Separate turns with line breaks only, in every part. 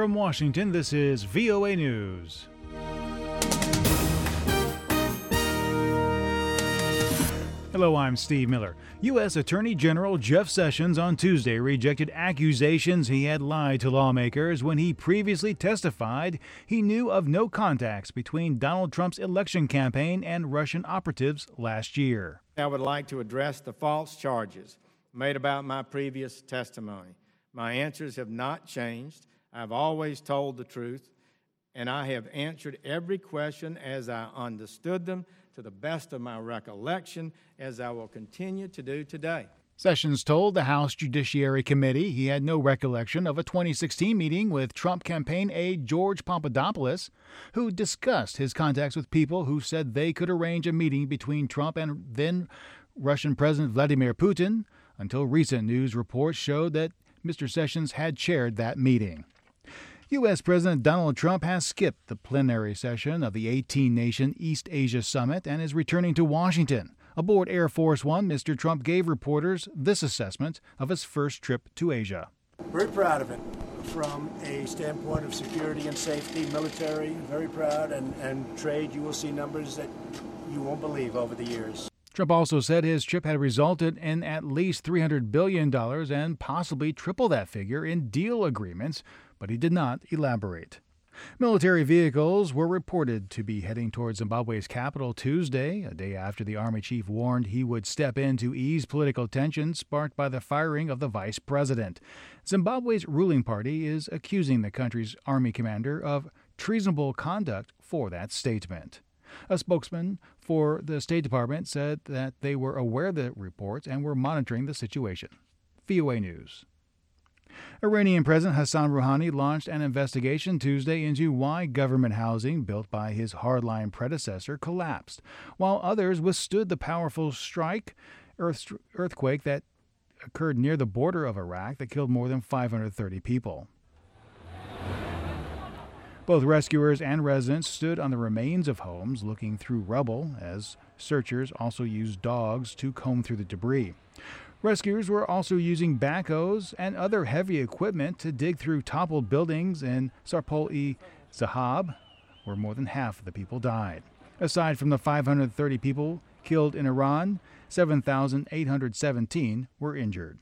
From Washington, this is VOA News. Hello, I'm Steve Miller. U.S. Attorney General Jeff Sessions on Tuesday rejected accusations he had lied to lawmakers when he previously testified he knew of no contacts between Donald Trump's election campaign and Russian operatives last year.
I would like to address the false charges made about my previous testimony. My answers have not changed. I've always told the truth, and I have answered every question as I understood them to the best of my recollection, as I will continue to do today.
Sessions told the House Judiciary Committee he had no recollection of a 2016 meeting with Trump campaign aide George Papadopoulos, who discussed his contacts with people who said they could arrange a meeting between Trump and then Russian President Vladimir Putin, until recent news reports showed that Mr. Sessions had chaired that meeting. U.S. President Donald Trump has skipped the plenary session of the 18-nation East Asia Summit and is returning to Washington. Aboard Air Force One, Mr. Trump gave reporters this assessment of his first trip to Asia.
Very proud of it from a standpoint of security and safety, military, very proud, and trade. You will see numbers that you won't believe over the years.
Trump also said his trip had resulted in at least $300 billion and possibly triple that figure in deal agreements, but he did not elaborate. Military vehicles were reported to be heading toward Zimbabwe's capital Tuesday, a day after the Army chief warned he would step in to ease political tensions sparked by the firing of the vice president. Zimbabwe's ruling party is accusing the country's army commander of treasonable conduct for that statement. A spokesman for the State Department said that they were aware of the reports and were monitoring the situation. VOA News. Iranian President Hassan Rouhani launched an investigation Tuesday into why government housing built by his hardline predecessor collapsed, while others withstood the powerful earthquake that occurred near the border of Iraq that killed more than 530 people. Both rescuers and residents stood on the remains of homes looking through rubble, as searchers also used dogs to comb through the debris. Rescuers were also using backhoes and other heavy equipment to dig through toppled buildings in Sarpol-e-Zahab, where more than half of the people died. Aside from the 530 people killed in Iran, 7,817 were injured.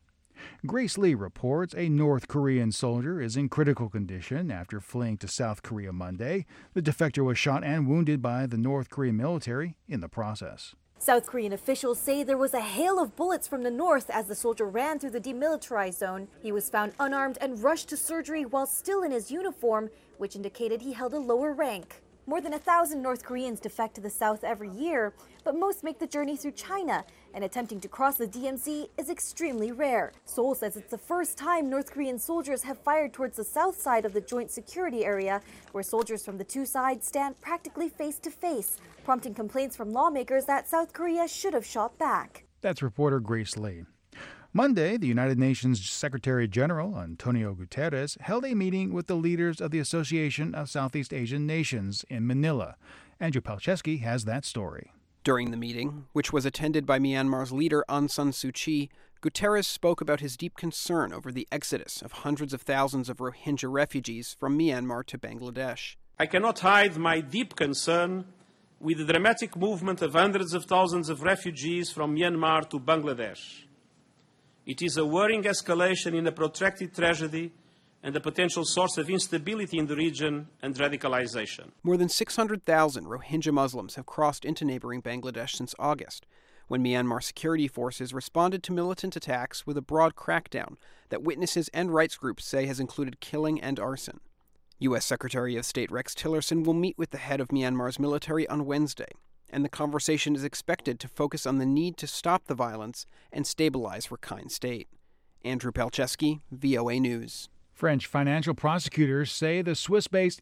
Grace Lee reports a North Korean soldier is in critical condition after fleeing to South Korea Monday. The defector was shot and wounded by the North Korean military in the process.
South Korean officials say there was a hail of bullets from the north as the soldier ran through the demilitarized zone. He was found unarmed and rushed to surgery while still in his uniform, which indicated he held a lower rank. More than 1,000 North Koreans defect to the south every year, but most make the journey through China, and attempting to cross the DMZ is extremely rare. Seoul says it's the first time North Korean soldiers have fired towards the south side of the joint security area, where soldiers from the two sides stand practically face to face, prompting complaints from lawmakers that South Korea should have shot back.
That's reporter Grace Lee. Monday, the United Nations Secretary General Antonio Guterres held a meeting with the leaders of the Association of Southeast Asian Nations in Manila. Andrew Palczewski has that story.
During the meeting, which was attended by Myanmar's leader Aung San Suu Kyi, Guterres spoke about his deep concern over the exodus of hundreds of thousands of Rohingya refugees from Myanmar to Bangladesh.
I cannot hide my deep concern with the dramatic movement of hundreds of thousands of refugees from Myanmar to Bangladesh. It is a worrying escalation in a protracted tragedy and a potential source of instability in the region and radicalization.
More than 600,000 Rohingya Muslims have crossed into neighboring Bangladesh since August, when Myanmar security forces responded to militant attacks with a broad crackdown that witnesses and rights groups say has included killing and arson. U.S. Secretary of State Rex Tillerson will meet with the head of Myanmar's military on Wednesday, and the conversation is expected to focus on the need to stop the violence and stabilize Rakhine State. Andrew Palczewski, VOA News.
French financial prosecutors say the Swiss-based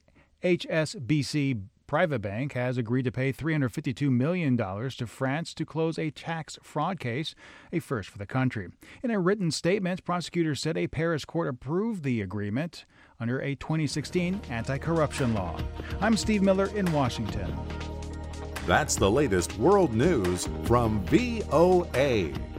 HSBC private bank has agreed to pay $352 million to France to close a tax fraud case, a first for the country. In a written statement, prosecutors said a Paris court approved the agreement under a 2016 anti-corruption law. I'm Steve Miller in Washington.
That's the latest world news from VOA.